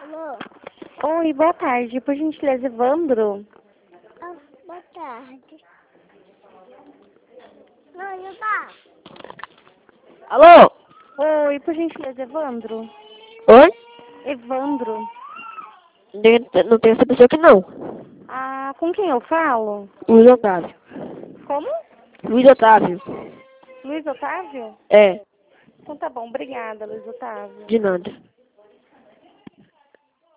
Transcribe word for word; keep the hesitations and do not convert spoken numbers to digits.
Alô? Oi, boa tarde. Por gentileza, Evandro? Ah, boa tarde. Não, não tá. Alô? Oi, por gentileza, Evandro? Oi? Evandro? Não tem, não tem essa pessoa aqui não. Ah, com quem eu falo? Luiz Otávio. Como? Luiz Otávio. Luiz Otávio? É, Então tá bom, obrigada, Luiz Otávio. de nada.